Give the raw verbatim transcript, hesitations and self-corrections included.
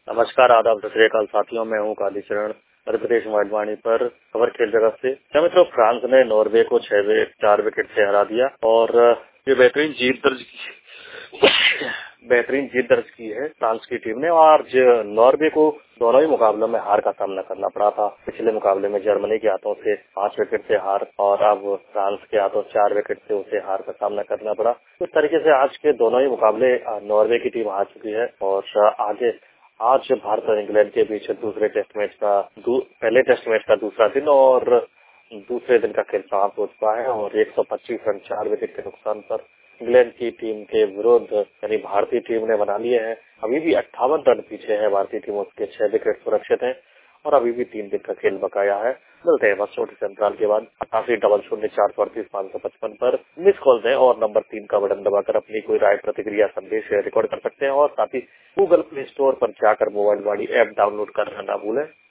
नमस्कार, आदाब, सत श्री अकाल साथियों। मैं हूँ कालीचरण, मध्य प्रदेश वाणी पर खबर खेल जगत से। क्या मित्रों, फ्रांस ने नॉर्वे को छह विकेट चार विकेट से हरा दिया और ये बेहतरीन जीत दर्ज की बेहतरीन जीत दर्ज की है फ्रांस की टीम ने। और नॉर्वे को दोनों ही मुकाबलों में हार का सामना करना पड़ा था। पिछले मुकाबले में जर्मनी के हाथों से पांच विकेट से हार और अब फ्रांस के हाथों चार विकेट से उसे हार का सामना करना पड़ा। इस तरीके से आज के दोनों ही मुकाबले नॉर्वे की टीम हार चुकी है और आगे आज भारत और इंग्लैंड के बीच दूसरे टेस्ट मैच का पहले टेस्ट मैच का दूसरा दिन और दूसरे दिन का खेल समाप्त हो चुका है और एक सौ पच्चीस रन चार विकेट के नुकसान पर इंग्लैंड की टीम के विरुद्ध यानी भारतीय टीम ने बना लिए हैं। अभी भी अट्ठावन रन पीछे है भारतीय टीम, उसके छह विकेट सुरक्षित हैं और अभी भी तीन दिन का खेल बकाया है। मिलते हैं बस छोटे से अंतराल के बाद अठासी डबल शून्य चार सौ अड़तीस पाँच सौ पचपन पर मिस कॉल दें और नंबर तीन का बटन दबाकर अपनी कोई राय, प्रतिक्रिया, संदेश रिकॉर्ड कर सकते हैं और साथ ही गूगल प्ले स्टोर पर जाकर मोबाइल वाणी ऐप डाउनलोड करना ना भूलें।